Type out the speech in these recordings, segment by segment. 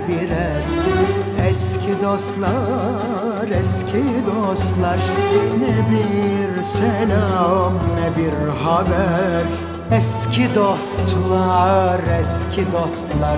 birer. Eski dostlar, eski dostlar, ne bir selam ne bir haber. Eski dostlar, eski dostlar,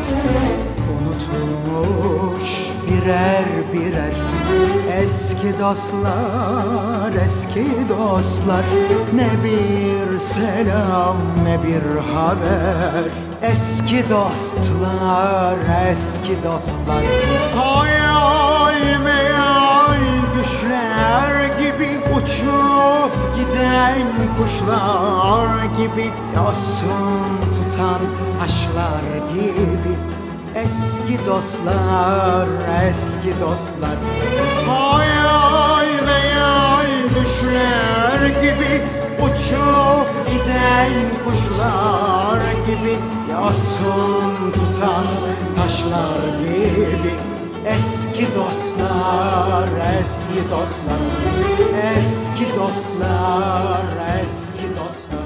unutulmuş birer birer. Eski dostlar, eski dostlar, ne bir selam ne bir haber. Eski dostlar, eski dostlar. Hayal meyal düşler gibi, uçup giden kuşlar gibi, yosun tutan taşlar gibi. Eski dostlar, eski dostlar. Hayal meyal düşler gibi, uçup giden kuşlar gibi, yosun tutan taşlar gibi. Eski dostlar, eski dostlar, eski dostlar, eski dostlar.